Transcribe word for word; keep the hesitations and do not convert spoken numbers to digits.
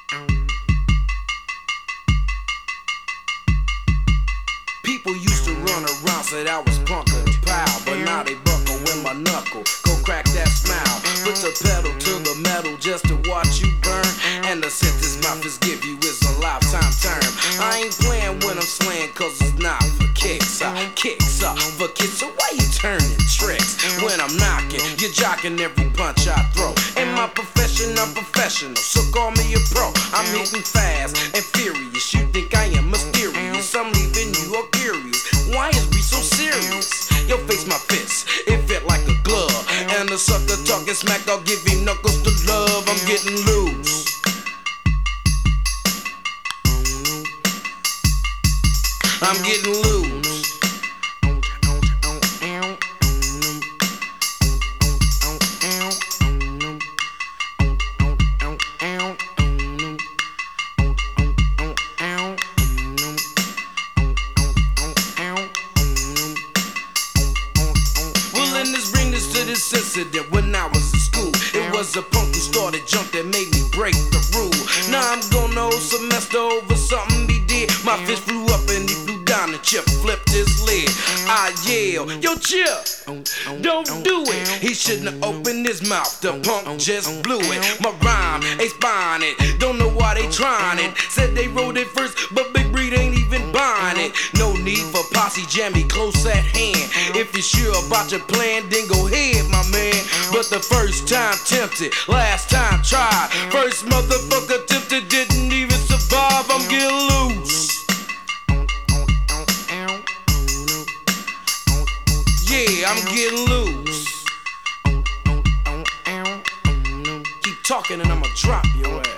People used to run around, said I was punk of the pile, but now they buckle with my knuckle. Go crack that smile, put the pedal to the metal just to watch you burn. And the sentence my fist give you is a lifetime term. I ain't playing when I'm slaying, cause it's not for kicks. I kicks up for kids, so why you turning tricks? When I'm knocking, you're jocking every punch I throw. In my profession, I'm professional, so call me a pro. I'm hitting fast and furious. You think I am mysterious? I'm leaving you all curious. Why is we so serious? Yo, face my fist, it fit like a glove. And the sucker talking smack, I'll give him knuckles to love. I'm getting loose. I'm getting loose. Incident when I was in school. It was a punk who started junk that made me break the rule. Now I'm gonna whole semester over something he did. My fist flew up and he flew down and Chip flipped his lid. I yelled, yo Chip, don't do it. He shouldn't have opened his mouth. The punk just blew it. My rhyme ain't spine it. Don't know why they trying it. Said they wrote it first, but Big Breed ain't even buying it. No need for posse jammy close at hand. If you're sure about your plan, then go ahead, my man. But the first time tempted, last time tried. First motherfucker tempted, didn't even survive. I'm getting loose. Yeah, I'm getting loose. Keep talking and I'ma drop your ass.